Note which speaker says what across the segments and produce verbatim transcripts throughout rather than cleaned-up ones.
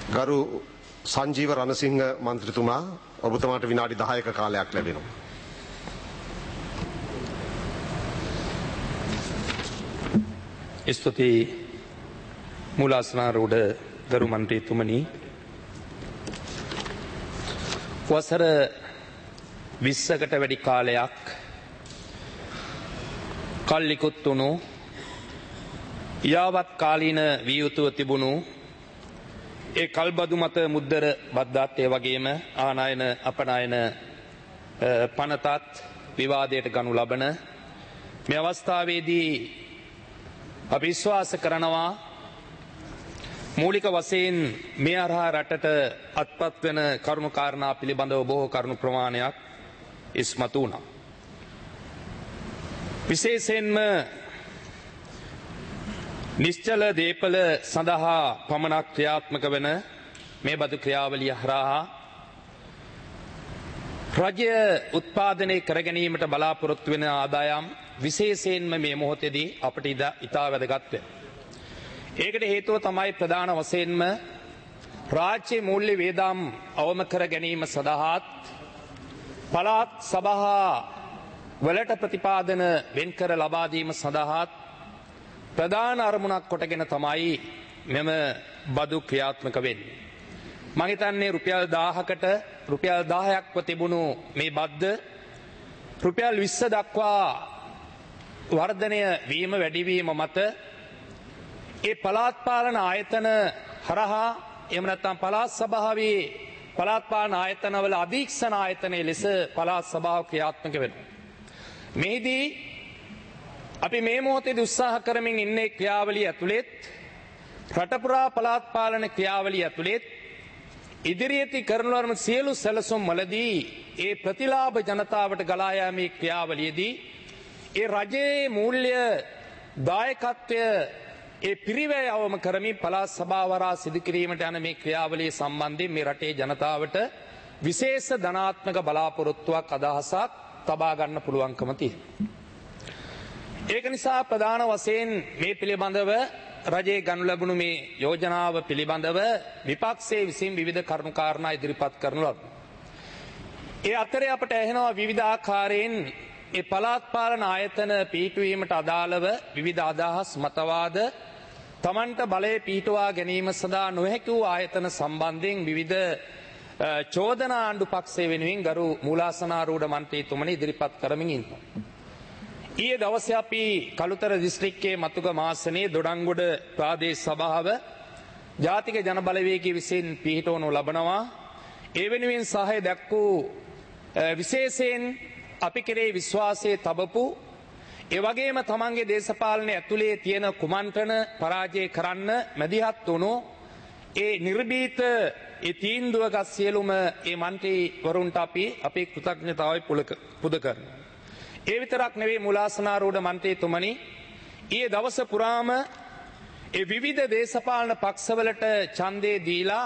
Speaker 1: ගරු සංජීව රණසිංහ මන්ත්‍රීතුමා ඔබතුමාට විනාඩි දහයක කාලයක් ලැබෙනවා.
Speaker 2: ස්තුති මූලාසනාරූඪ ගරු මන්ත්‍රීතුමනි, වසර විස්සකට වැඩි කාලයක් කල්ලිකුත් වුණු යාවත් කාලීන විය යුතුව තිබුණු ඒ කල්බදු මත මුද්දර බද්දත් ඒ වගේම ආනයන අපනයන පනතත් විවාදයට ගනු ලබන මේ අවස්ථාවේදී අපි විශ්වාස කරනවා මූලික වශයෙන් මේ අරහා රටට අත්පත් වෙන කරුණු කාරණා පිළිබඳව බොහෝ කරුණු ප්‍රමාණයක් ඉස්මතු වුණා. විශේෂයෙන්ම නිශ්චල දීපල සඳහා පමණක් ක්‍රියාත්මක වන මේ බදු ක්‍රියාවලිය හරහා රජය උත්පාදනය කර ගැනීමට බලාපොරොත්තු වෙන ආදායම් විශේෂයෙන්ම මේ මොහොතේදී අපට ඉතා වැදගත් වෙනවා. ඒකට හේතුව තමයි ප්‍රධාන වශයෙන්ම රාජ්‍ය මූල්‍ය වේදම් අවම කර ගැනීම සඳහාත් පළාත් සභා වලට ප්‍රතිපාදන වෙන්කර ලබා දීම සඳහාත් ප්‍රධාන අරමුණක් කොටගෙන තමයි මෙම බදු ක්‍රියාත්මක වෙන්නේ. මම හිතන්නේ රුපියල් දාහකට රුපියල් දහයක්ව තිබුණු මේ බද්ද රුපියල් විස්ස දක්වා වර්ධනය වීම වැඩිවීම මත ඒ පළාත් පාලන ආයතන හරහා එහෙම නැත්නම් පළාත් සභාවේ පළාත් පාලන ආයතනවල අධීක්ෂණ ආයතනයේ ලෙස පළාත් සභාව ක්‍රියාත්මක වෙනවා. මේදී අපි මේ මොහොතේදී උත්සාහ කරමින් ඉන්නේ ක්‍රියාවලිය ඇතුළෙත් රට පුරා පළාත් පාලන ක්‍රියාවලිය ඇතුළෙත් ඉදිරියේදී කරන ලබන සියලු සැලසුම් වලදී ඒ ප්‍රතිලාභ ජනතාවට ගලා යාමේ ක්‍රියාවලියේදී ඒ රජයේ මූල්‍ය දායකත්වය ඒ පිරිවැය අවම කරමින් පළාත් සභාව හරහා සිදු කිරීමට යන මේ ක්‍රියාවලිය සම්බන්ධයෙන් මේ රටේ ජනතාවට විශේෂ ධනාත්මක බලාපොරොත්තුවක් අදහසක් තබා ගන්න පුළුවන්කම තියෙනවා. ඒක නිසා ප්‍රධාන වශයෙන් මේ පිළිබඳව රජයේ ගනු ලැබුණු මේ යෝජනාව පිළිබඳව විපක්ෂයේ විසින් විවිධ කරුණු කාරණා ඉදිරිපත් කරනු ලබනවා. ඒ අතරේ අපට ඇහෙනවා විවිධ ආකාරයෙන් ඒ පළාත් පාලන ආයතන පිහිටුවීමට අදාළව විවිධ අදහස් මතවාද තමන්ට බලය පිහිටුවා ගැනීම සඳහා නොහැකි වූ ආයතන සම්බන්ධයෙන් විවිධ චෝදනා ආණ්ඩු පක්ෂය වෙනුවෙන් ගරු මූලාසනාරූඪ මන්ත්‍රීතුමනි ඉදිරිපත් කරමින් ඉන්නවා. ඊයේ දවසේ අපි කළුතර දිස්ත්‍රික්කයේ මතුග මාසනේ දොඩංගොඩ ප්‍රාදේශ සභාව ජාතික ජනබලවේගය විසින් පිහිටවනු ලබනවා. ඒ වෙනුවෙන් සහාය දක්වූ විශේෂයෙන් අපි කෙරේ විශ්වාසය තබපු ඒ වගේම තමන්ගේ දේශපාලනය ඇතුලේ තියෙන කුමන්ත්‍රණ පරාජය කරන්න මැදිහත් වුණු ඒ නිර්භීත ඒ තීන්දුවගත් සියලුම ඒ මන්ත්‍රීවරුන්ට අපි අපේ කෘතඥතාවය පුද කරනවා. ඒ විතරක් නෙවෙයි මූලාසනාරූඪ මන්ත්‍රීතුමනි, ඊයේ දවස පුරාම ඒ විවිධ දේශපාලන පක්ෂවලට ඡන්දේ දීලා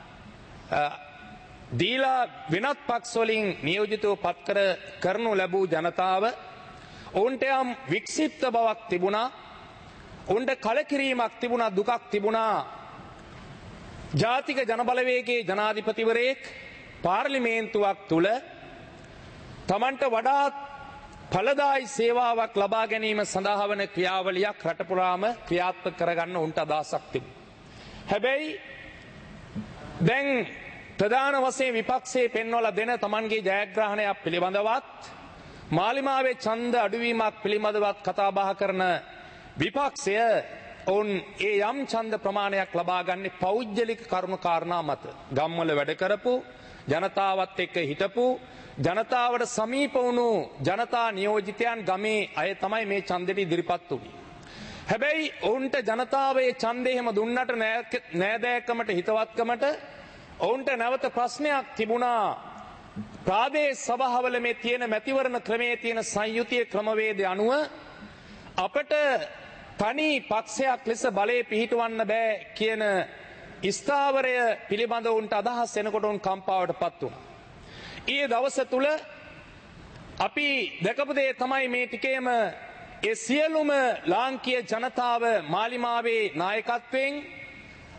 Speaker 2: දීලා වෙනත් පක්ෂ වලින් නියෝජිතව පත්කර කරනු ලැබූ ජනතාව ඔවුන්ට යම් වික්ෂිප්ත බවක් තිබුණා, ඔවුන්ට කලකිරීමක් තිබුණා, දුකක් තිබුණා. ජාතික ජනබලවේගයේ ජනාධිපතිවරයෙක් පාර්ලිමේන්තුවක් තුල තමන්ට වඩාත් ඵලදායි සේවාවක් ලබා ගැනීම සඳහා වන ක්‍රියාවලියක් රට පුරාම ක්‍රියාත්මක කරගන්න උන්ට අදහසක් තිබුණා. හැබැයි දැන් ප්‍රධාන වශයෙන් විපක්ෂයේ පෙන්වලා දෙන තමන්ගේ ජයග්‍රහණයක් පිළිබඳවත් මාලිමාවේ ඡන්ද අඩුවීමක් පිළිබඳවත් කතා බහ කරන විපක්ෂය ඔවුන් ඒ යම් ඡන්ද ප්‍රමාණයක් ලබා ගන්නේ පෞද්ගලික කරුණු කාරණා මත. ගම්වල වැඩ කරපු ජනතාවත් එක්ක හිටපු ජනතාවට සමීප වුණු ජනතා නියෝජිතයන් ගමේ අය තමයි මේ ඡන්දෙට ඉදිරිපත් වුනේ. හැබැයි ඔවුන්ට ජනතාවේ ඡන්දේ හැම දුන්නට නෑදෑකමට හිතවත්කමට ඔවුන්ට නැවත ප්‍රශ්නයක් තිබුණා. ප්‍රාදේශ සභාවල මේ තියෙන මැතිවරණ ක්‍රමයේ තියෙන සංයුතිය ක්‍රමවේදය අනුව අපට තනි පක්ෂයක් ලෙස බලය පිහිටවන්න බෑ කියන ස්ථාවරය පිළිබඳව උන්ට අදහස් එනකොට උන් කම්පාවට පත් වුණා. ඊයේ දවස තුල අපි දැකපු දේ තමයි මේ ටිකේම ඒ සියලුම ලාංකීය ජනතාව මාලිමාවේ නායකත්වයෙන්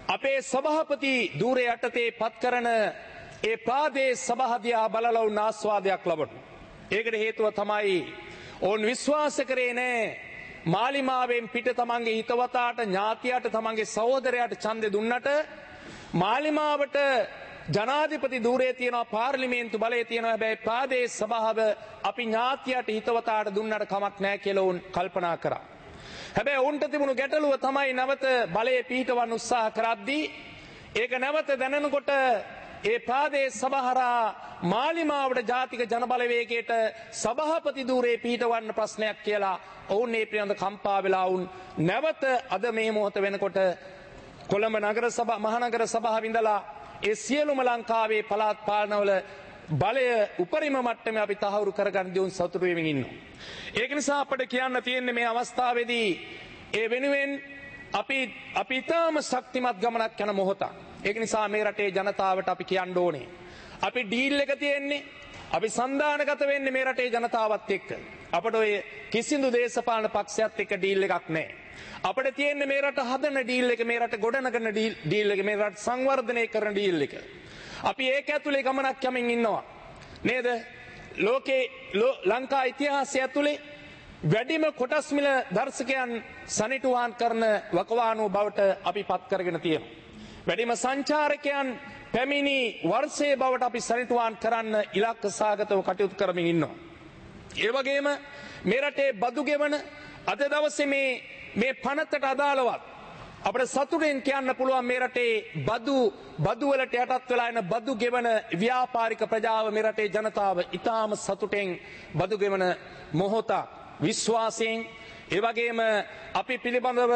Speaker 2: අපේ සභාපති ධූරය යටතේ පත් කරන ඒ ප්‍රාදේශ සභාදියා බලලා වුණ ආස්වාදයක් ලබනවා. ඒකට හේතුව තමයි ඕන් විශ්වාස කරේ නෑ මාලිමාවෙන් පිට තමන්ගේ හිතවතාට ඥාතියට තමන්ගේ සහෝදරයාට ඡන්දෙ දුන්නට මාලිමාවට ජනාධිපති ධූරයේ තියෙනවා පාර්ලිමේන්තු බලය තියෙනවා හැබැයි ප්‍රාදේශ සභාව අපි ඥාතියට හිතවතාට දුන්නට කමක් නෑ කියලා උන් කල්පනා කරා. හැබැයි උන්ට තිබුණු ගැටලුව තමයි නැවත බලය පිහිටවන්න උත්සාහ කරද්දී ඒක නැවත දැනනකොට ඒ ප්‍රාදේශ සභාහරා මාලිමාවට ජාතික ජනබලවේගයට සභාපති ධූරයේ පිහිටවන්න ප්‍රශ්නයක් කියලා ඔවුන් මේ පිළිබඳ කම්පා වෙලා වුන් නැවත අද මේ මොහොත වෙනකොට කොළඹ නගර සභා මහනගර සභාව ඉඳලා ඒ සියලුම ලංකාවේ පළාත් පාලනවල බලය උපරිම මට්ටමේ අපි තහවුරු කරගන්න දියුන් සතුටු වෙමින් ඉන්නවා. ඒක නිසා අපිට කියන්න තියෙන්නේ මේ අවස්ථාවේදී ඒ වෙනුවෙන් අපි අපි ඊටම ශක්තිමත් ගමනක් යන මොහොතක්. ඒක නිසා මේ රටේ ජනතාවට අපි කියන්න ඕනේ. අපි ඩීල් එක තියෙන්නේ අපි සන්දානගත වෙන්නේ මේ රටේ ජනතාවත් එක්ක. අපිට ඔය කිසිදු දේශපාලන පක්ෂයක් එක්ක ඩීල් එකක් නැහැ. අපිට තියෙන්නේ මේ රට හදන ඩීල් එක, මේ රට ගොඩනගන ඩීල් එක, මේ රට සංවර්ධනය කරන ඩීල් එක. අපි ඒක ඇතුලේ ගමනක් යමින් ඉන්නවා. නේද? ලෝකේ ලංකා ඉතිහාසය ඇතුලේ වැඩිම කොටස් මිල දර්ශකයන් සනිටුහන් කරන වකවානුව බවට අපි පත් කරගෙන තියෙනවා. වැඩිම සංචාරකයන් පැමිණි වර්ෂයේ බවට අපි සනිටුහන් කරන්න ඉලක්ක සාගතව කටයුතු කරමින් ඉන්නවා. ඒ වගේම මේ රටේ බදු ගෙවන අද දවසේ මේ මේ පනතට අදාළවත් අපිට සතුටෙන් කියන්න පුළුවන් මේ රටේ බදු බදු වලට යටත් වෙලා එන බදු ගෙවන ව්‍යාපාරික ප්‍රජාව මේ රටේ ජනතාව ඊටාම සතුටෙන් බදු ගෙවන මොහොත විශ්වාසයෙන් ඒ වගේම අපි පිළිබඳව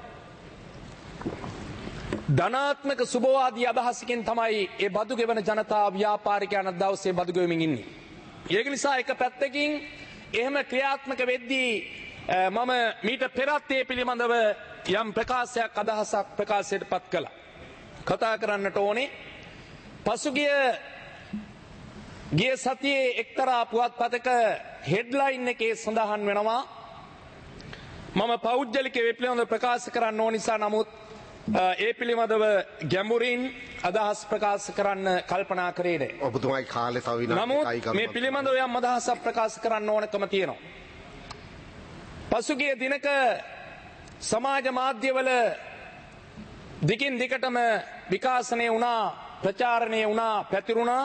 Speaker 2: ධනාත්මක සුබවාදී අදහසකින් තමයි ඒ බදු ගෙවන ජනතාව ව්‍යාපාරිකයන් දවසේ බදු ගෙවමින් ඉන්නේ. ඒක නිසා එක පැත්තකින් එහෙම ක්‍රියාත්මක වෙද්දී මම මීට පෙරත් ඒ පිළිබඳව යම් ප්‍රකාශයක් අදහසක් ප්‍රකාශයට පත් කළා. කතා කරන්නට ඕනේ පසුගිය ගිය සතියේ එක්තරා පුවත්පතක හෙඩ්ලයින් එකේ සඳහන් වෙනවා මම පෞද්ගලික විප්ලවය ප්‍රකාශ කරන්න ඕන නිසා නමුත් ඒ පිළිබඳව ගැඹුරින් අදහස් ප්‍රකාශ කරන්න කල්පනා කරේ නෑ.
Speaker 1: ඔබතුමායි කාලේ තව විනාඩි දෙකයි
Speaker 2: නමුත් මේ පිළිබඳව යම් අදහසක් ප්‍රකාශ කරන්න ඕනකම තියෙනවා. පසුගිය දිනක සමාජ මාධ්‍යවල දිගින් දිගටම විකාශනය වුණා, ප්‍රචාරණය වුණා, පැතිරුණා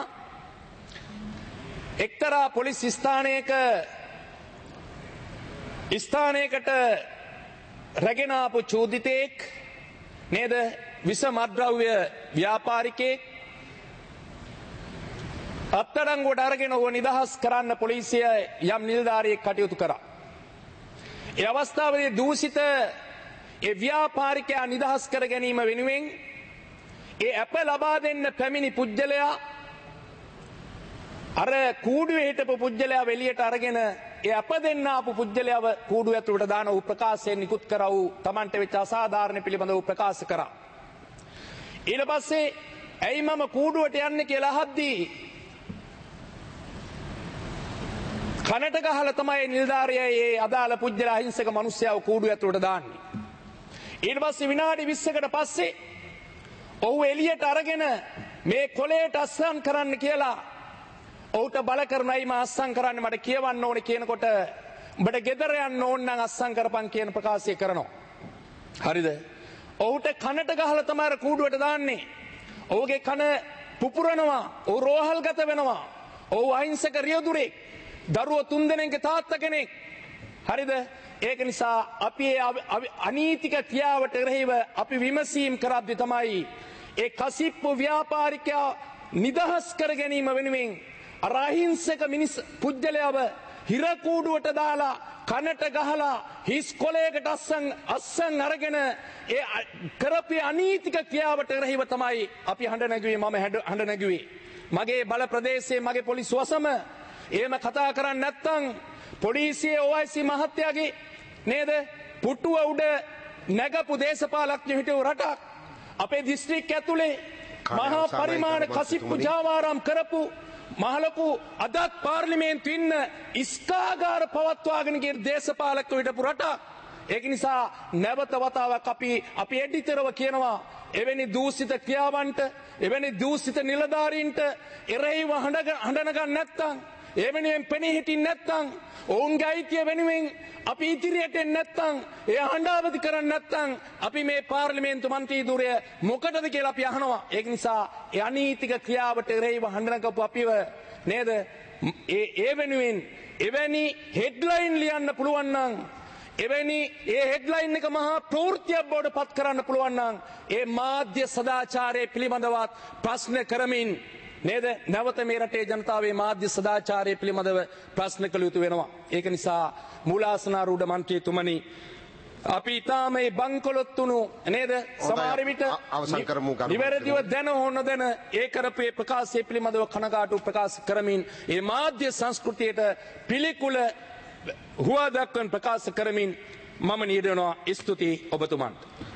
Speaker 2: එක්තරා පොලිස් ස්ථානයක ස්ථානයකට රැගෙන ආපු චෝදිතෙක් නේද විස මත්ද්‍රව්‍ය ව්‍යාපාරිකයෙක් අත්අඩංගුවට අරගෙන ඔහු නිදහස් කරන්න පොලිසිය යම් නිලධාරියෙක් කටයුතු කරා. ඒ අවස්ථාවේදී දූෂිත ඒ ව්‍යාපාරිකයා නිදහස් කර ගැනීම වෙනුවෙන් ඒ අප ලබා දෙන්න පැමිණි පුජ්‍යලයා අර කූඩුවේ හිටපු පුජ්‍යලයා එළියට අරගෙන ඒ අප දෙන්න ආපු පුජ්‍යලයාව කූඩුව ඇතුළට දාන වූ ප්‍රකාශයෙන් නිකුත් කරා වූ Tamante වෙච්ච අසාධාරණ පිළිබඳව ප්‍රකාශ කරා. ඊට පස්සේ ඇයි මම කූඩුවට යන්නේ කියලා අහද්දී කනට ගහලා තමයි නිලධාරියා ඒ අදාළ පුජ්‍යලා අහිංසක මිනිස්සයාව කූඩුව ඇතුළට දාන්නේ. ඊට පස්සේ විනාඩි විස්සකට පස්සේ ඔහු එළියට අරගෙන මේ කොලේට අස්සම් කරන්න කියලා ඔහුට බල කරනයි මා අස්සම් කරන්න මට කියවන්න ඕනේ කියනකොට උඹට ගෙදර යන්න ඕන නම් අස්සම් කරපන් කියන ප්‍රකාශය කරනවා. හරිද? ඔහුට කනට ගහලා තමයි කූඩුවට දාන්නේ. ඔහුගේ කන පුපුරනවා, ඔහු රෝහල්ගත වෙනවා. ඔහු අහිංසක රියදුරෙක්. දරුවෝ තුන්දෙනෙක්ගේ තාත්තා කෙනෙක්. හරිද? ඒක නිසා අපි අනීතික ක්‍රියාවට එරෙහිව අපි විමසීම් කරද්දී තමයි ඒ කසිප්පු ව්‍යාපාරිකයා නිදහස් කර ගැනීම වෙනුවෙන් අහිංසක මිනිස් පුජ්‍යලයව හිර කූඩුවට දාලා කනට ගහලා හිස් කොලයකට අස්සන් අස්සන් අරගෙන ඒ කරපු අනීතික ක්‍රියාවට එරෙහිව තමයි අපි හඬ නැගුවේ. මම හඬ නැගුවේ මගේ බල ප්‍රදේශයේ මගේ පොලිස් වසම එහෙම කතා කරන්නේ නැත්නම් පොලිසියේ ඔ ආයි සී මහත්තයාගේ නේද පුටුව උඩ නැගපු දේශපාලඥයෝ හිටව රටක් අපේ දිස්ත්‍රික්ක ඇතුලේ මහා පරිමාණ කසිප්පු ජාවාරම් කරපු මහලොකු අදත් පාර්ලිමේන්තු ඉන්න ඉස්කාගාර පවත්වාගෙන ගිය දේශපාලකයෝ හිටපු රටක්. ඒක නිසා නැවත වතාවක් අපි අපි එඩිතරව කියනවා එවැනි දූෂිත ක්‍රියාවන්ට එවැනි දූෂිත නිලධාරීන්ට එරෙහිව හඬනගන්න නැත්තම් ඒ වෙනුවෙන් පෙනී හිටින් නැත්තම් ඔවුන්ගේ අයිතිය වෙනුවෙන් අපි ඉදිරියට එන්නේ නැත්තම් ඒ හඬාවති කරන්නේ නැත්තම් අපි මේ පාර්ලිමේන්තු මන්ත්‍රී ධුරය මොකටද කියලා අපි අහනවා. ඒක නිසා ඒ අනීතික ක්‍රියාවට එරෙහිව හඬනගපු අපිව නේද ඒ ඒ වෙනුවෙන් එවැනි හෙඩ්ලයින් ලියන්න පුළුවන් නම් එවැනි ඒ හෙඩ්ලයින් එක මහා ප්‍රවෘත්තියක් බවට පත් කරන්න පුළුවන් නම් ඒ මාධ්‍ය සදාචාරයේ පිළිබඳවත් ප්‍රශ්න කරමින් නේද නැවත මේ රටේ ජනතාවේ මාධ්‍ය සදාචාරය පිළිබඳව ප්‍රශ්න කළ යුතු වෙනවා. ඒක නිසා මූලාසනාරූඪ මන්ත්‍රීතුමනි අපි ඊටාම මේ බංකොලොත් වුණු නේද සමහර විට නිවැරදිව දැන හෝ නොදැන ඒ කරපේ ප්‍රකාශය පිළිබඳව කනගාටු ප්‍රකාශ කරමින් ඒ මාධ්‍ය සංස්කෘතියට පිළිකුල හුවා දක්වන ප්‍රකාශ කරමින් මම නියදනවා ස්තුති ඔබතුමන්ට.